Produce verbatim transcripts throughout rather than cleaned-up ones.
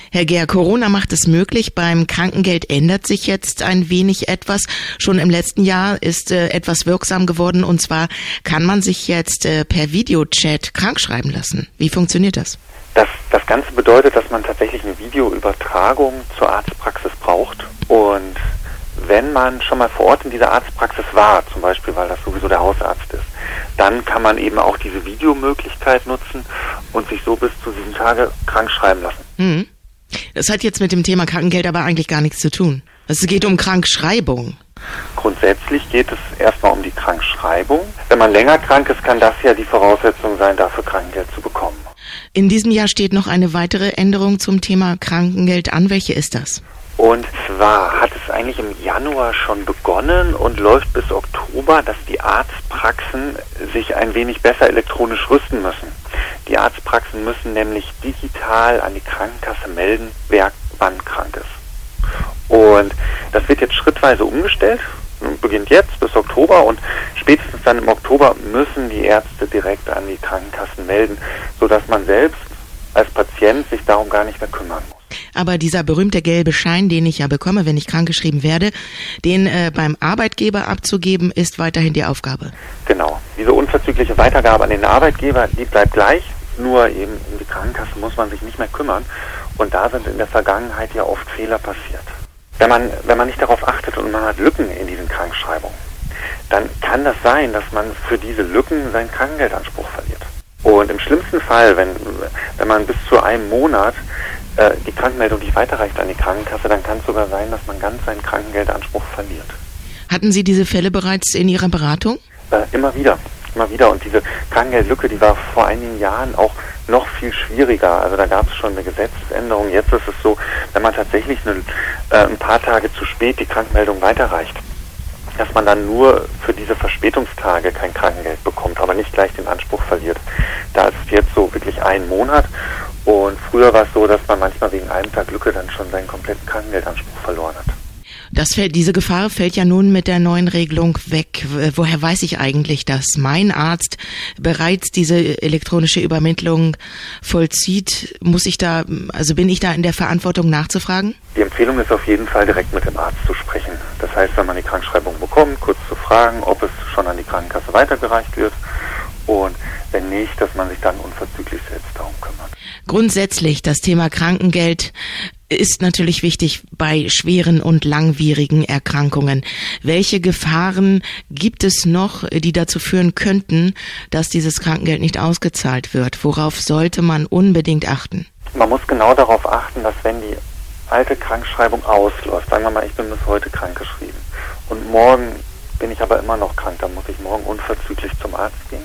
Herr Gehr, Corona macht es möglich. Beim Krankengeld ändert sich jetzt ein wenig etwas. Schon im letzten Jahr ist äh, etwas wirksam geworden. Und zwar kann man sich jetzt äh, per Videochat krankschreiben lassen. Wie funktioniert das? Das, das Ganze bedeutet, dass man tatsächlich eine Videoübertragung zur Arztpraxis braucht. Und wenn man schon mal vor Ort in dieser Arztpraxis war, zum Beispiel, weil das sowieso der Hausarzt ist, dann kann man eben auch diese Videomöglichkeit nutzen und sich so bis zu sieben Tage krank schreiben lassen. Hm. Das hat jetzt mit dem Thema Krankengeld aber eigentlich gar nichts zu tun. Es geht um Krankschreibung. Grundsätzlich geht es erstmal um die Krankschreibung. Wenn man länger krank ist, kann das ja die Voraussetzung sein, dafür Krankengeld zu bekommen. In diesem Jahr steht noch eine weitere Änderung zum Thema Krankengeld an. Welche ist das? Und zwar hat es eigentlich im Januar schon begonnen und läuft bis Oktober, dass die Arztpraxen sich ein wenig besser elektronisch rüsten müssen. Die Arztpraxen müssen nämlich digital an die Krankenkasse melden, wer wann krank ist. Und das wird jetzt schrittweise umgestellt, beginnt jetzt bis Oktober und spätestens dann im Oktober müssen die Ärzte direkt an die Krankenkassen melden, sodass man selbst als Patient sich darum gar nicht mehr kümmern muss. Aber dieser berühmte gelbe Schein, den ich ja bekomme, wenn ich krankgeschrieben werde, den äh, beim Arbeitgeber abzugeben, ist weiterhin die Aufgabe. Genau. Diese unverzügliche Weitergabe an den Arbeitgeber, die bleibt gleich, nur eben um die Krankenkasse muss man sich nicht mehr kümmern. Und da sind in der Vergangenheit ja oft Fehler passiert. Wenn man, wenn man nicht darauf achtet und man hat Lücken in diesen Krankschreibungen, dann kann das sein, dass man für diese Lücken seinen Krankengeldanspruch verliert. Und im schlimmsten Fall, wenn, wenn man bis zu einem Monat äh, die Krankmeldung nicht weiterreicht an die Krankenkasse, dann kann es sogar sein, dass man ganz seinen Krankengeldanspruch verliert. Hatten Sie diese Fälle bereits in Ihrer Beratung? Äh, immer wieder, immer wieder. Und diese Krankengeldlücke, die war vor einigen Jahren auch noch viel schwieriger. Also da gab es schon eine Gesetzesänderung. Jetzt ist es so, wenn man tatsächlich eine, äh, ein paar Tage zu spät die Krankmeldung weiterreicht, dass man dann nur für diese Verspätungstage kein Krankengeld bekommt, aber nicht gleich den Anspruch verliert. Da ist es jetzt so wirklich ein Monat und früher war es so, dass man manchmal wegen einem Tag Lücke dann schon seinen kompletten Krankengeldanspruch verloren hat. Das fällt, diese Gefahr fällt ja nun mit der neuen Regelung weg. Woher weiß ich eigentlich, dass mein Arzt bereits diese elektronische Übermittlung vollzieht? Muss ich da, also bin ich da in der Verantwortung nachzufragen? Die Empfehlung ist auf jeden Fall, direkt mit dem Arzt zu sprechen. Das heißt, wenn man die Krankschreibung bekommt, kurz zu fragen, ob es schon an die Krankenkasse weitergereicht wird und wenn nicht, dass man sich dann unverzüglich selbst darum kümmert. Grundsätzlich, das Thema Krankengeld ist natürlich wichtig bei schweren und langwierigen Erkrankungen. Welche Gefahren gibt es noch, die dazu führen könnten, dass dieses Krankengeld nicht ausgezahlt wird? Worauf sollte man unbedingt achten? Man muss genau darauf achten, dass wenn die alte Krankschreibung ausläuft, sagen wir mal, ich bin bis heute krankgeschrieben und morgen bin ich aber immer noch krank, dann muss ich morgen unverzüglich zum Arzt gehen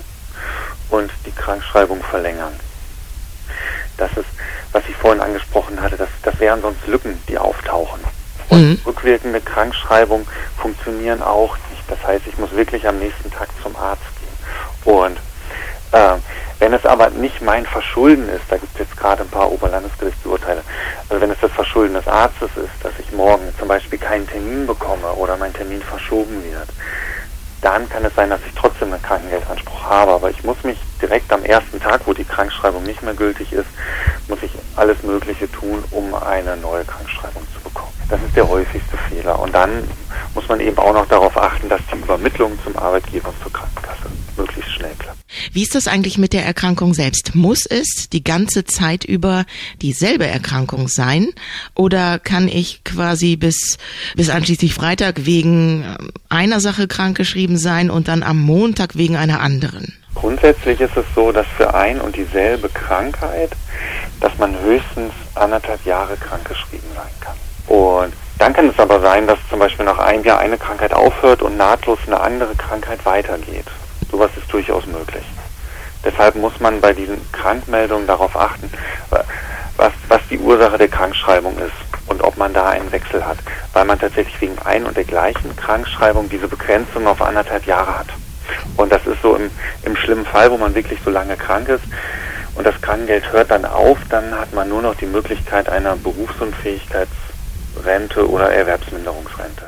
und die Krankschreibung verlängern. Das ist, was ich vorhin angesprochen hatte, das, das wären sonst Lücken, die auftauchen. Und mhm. rückwirkende Krankschreibungen funktionieren auch nicht. Das heißt, ich muss wirklich am nächsten Tag zum Arzt gehen. Und äh, wenn es aber nicht mein Verschulden ist, da gibt es jetzt gerade ein paar Oberlandesgerichtsurteile, also wenn es das Verschulden des Arztes ist, dass ich morgen zum Beispiel keinen Termin bekomme oder mein Termin verschoben wird, dann kann es sein, dass ich trotzdem einen Krankengeldanspruch habe. Aber ich muss mich direkt am ersten Tag, wo die Krankschreibung nicht mehr gültig ist, muss ich alles Mögliche tun, um eine neue Krankschreibung zu bekommen. Das ist der häufigste Fehler. Und dann muss man eben auch noch darauf achten, dass die Übermittlung zum Arbeitgeber und zur Krankenkasse möglichst schnell klappt. Wie ist das eigentlich mit der Erkrankung selbst? Muss es die ganze Zeit über dieselbe Erkrankung sein? Oder kann ich quasi bis, bis einschließlich Freitag wegen einer Sache krankgeschrieben sein und dann am Montag wegen einer anderen? Grundsätzlich ist es so, dass für ein und dieselbe Krankheit, dass man höchstens anderthalb Jahre krankgeschrieben sein kann. Und dann kann es aber sein, dass zum Beispiel nach einem Jahr eine Krankheit aufhört und nahtlos eine andere Krankheit weitergeht. Sowas ist durchaus möglich. Deshalb muss man bei diesen Krankmeldungen darauf achten, was, was die Ursache der Krankschreibung ist und ob man da einen Wechsel hat, weil man tatsächlich wegen ein und der gleichen Krankschreibung diese Begrenzung auf anderthalb Jahre hat. Und das ist so im, im schlimmen Fall, wo man wirklich so lange krank ist und das Krankengeld hört dann auf, dann hat man nur noch die Möglichkeit einer Berufsunfähigkeitsrente oder Erwerbsminderungsrente.